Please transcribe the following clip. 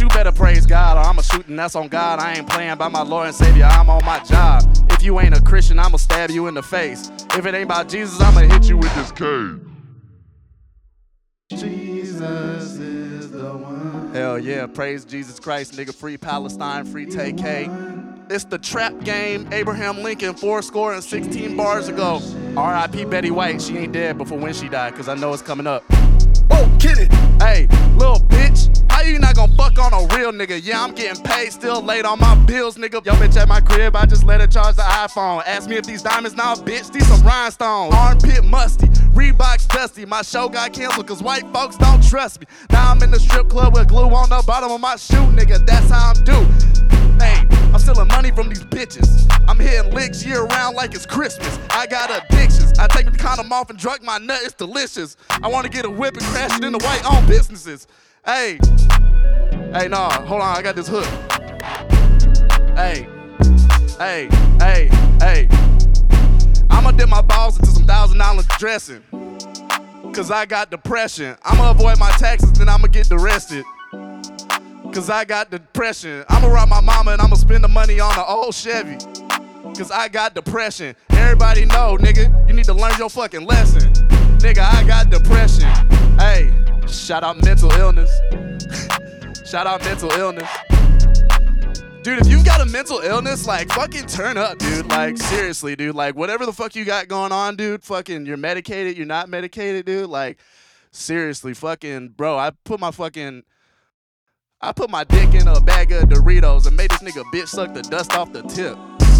you better praise God, or I'ma shoot and that's on God. I ain't playing by my Lord and Savior, I'm on my job. If you ain't a Christian, I'ma stab you in the face. If it ain't about Jesus, I'ma hit you with this cane. Jesus is the one. Hell yeah, praise Jesus Christ, nigga. Free Palestine, free TK. It's the trap game. Abraham Lincoln, 416 bars ago. R.I.P. Betty White. She ain't dead before when she died, cause I know it's coming up. Oh, kid it. Hey, little bitch. How you not gonna fuck on a real nigga? Yeah, I'm getting paid, still late on my bills, nigga. Yo, bitch at my crib, I just let her charge the iPhone. Ask me if these diamonds now, bitch, these some rhinestones. Armpit musty, Reeboks dusty. My show got canceled cause white folks don't trust me. Now I'm in the strip club with glue on the bottom of my shoe, nigga. That's how I'm due. Hey, I'm stealing money from these bitches. I'm hitting licks year round like it's Christmas. I got addictions. I take the condom off and drug my nut, it's delicious. I wanna get a whip and crash it into white-owned businesses. Hey, nah, hold on, I got this hook. Hey, I'ma dip my balls into some $1,000 dressing, cause I got depression. I'ma avoid my taxes, then I'ma get arrested, cause I got depression. I'ma rob my mama and I'ma spend the money on an old Chevy, cause I got depression. Everybody know, nigga, you need to learn your fucking lesson. Nigga, I got depression. Hey, shout out mental illness. Shout out mental illness. Dude, if you got a mental illness, like, fucking turn up, dude. Like, seriously, dude. Like, whatever the fuck you got going on, dude, fucking, you're medicated, you're not medicated, dude. Like, seriously, fucking, bro, I put my dick in a bag of Doritos and made this nigga bitch suck the dust off the tip.